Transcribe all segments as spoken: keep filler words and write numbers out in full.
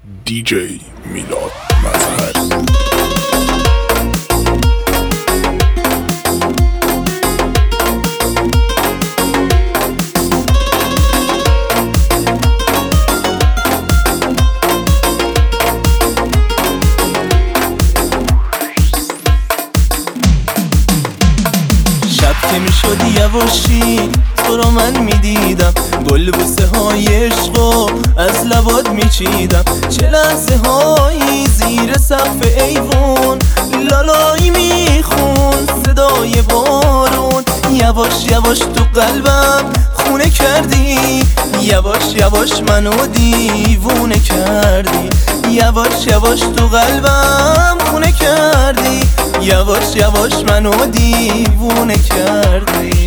دیجی میلاد مظهری. که میشد یواشی تو رو من میدیدم، گل بوسه های عشقو از لبات میچیدم. چه لحظه هایی زیر سقف ایوون لالایی میخون صدای بارون. یواش یواش تو قلبم خونه کردی، یواش یواش منو دیوونه کردی. یواش یواش تو قلبم خونه کردی، یواش یواش منو دیوونه کردی.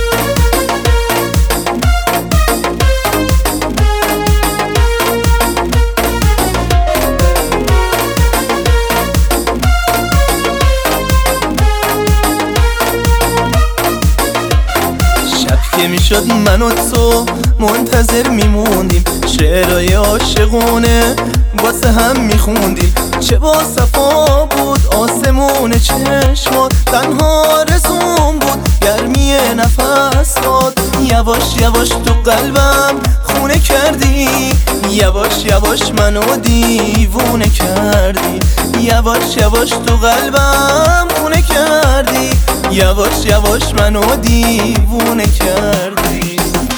که میشد من و تو منتظر میموندیم، شعرهای عاشقونه واسه هم میخوندیم. چه با صفا بود آسمون چشمات، تنها رسون بود گرمی نفس داد. یواش یواش تو قلبم خونه کردی، یواش یواش منو دیوونه کردی. یواش یواش تو قلبم خونه کردی، یواش یواش منو دیوونه کردی.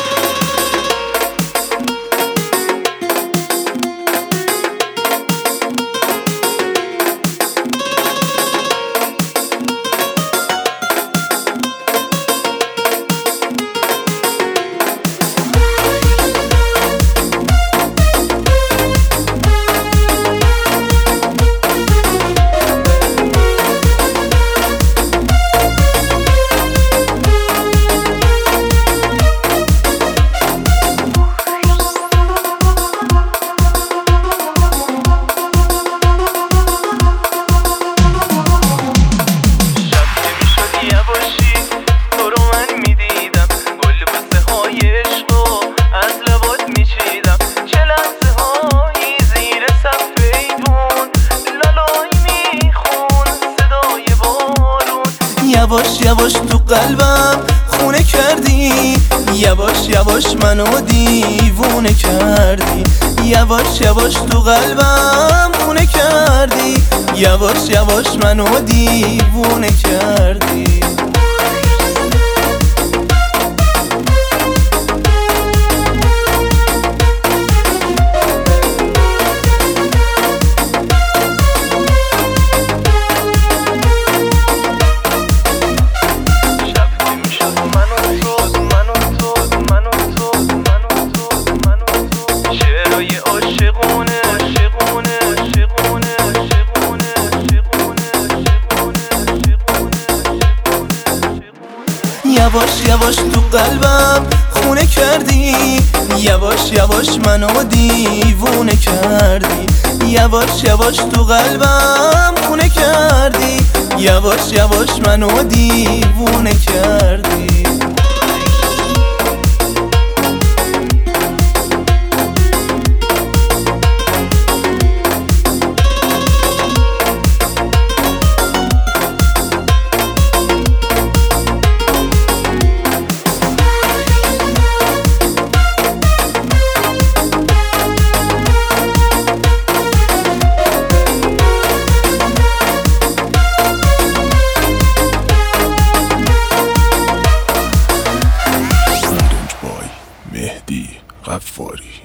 یواش یواش تو قلبم خونه کردی، یواش یواش منو دیوونه کردی. یواش یواش تو قلبم خونه کردی، یواش یواش منو دیوونه کردی. یواش یواش تو قلبم خونه کردی، یواش یواش منو دیوونه کردی. یواش یواش تو قلبم خونه کردی، یواش یواش منو دیوونه کردی. مهدی غفاری.